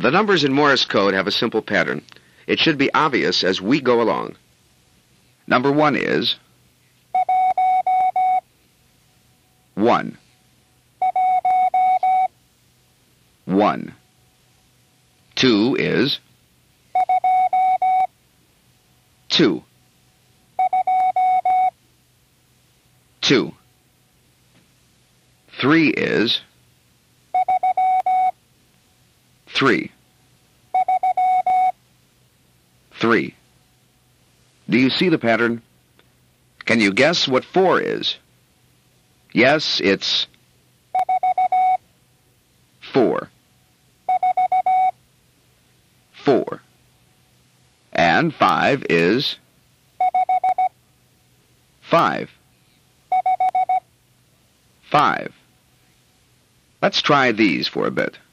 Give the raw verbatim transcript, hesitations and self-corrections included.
The numbers in Morse code have a simple pattern. It should be obvious as we go along. Number one is one. One. Two is two. Two. Three is three. Three. Do you see the pattern? Can you guess what four is? Yes, it's four. Four. And five is five. Five. Let's try these for a bit.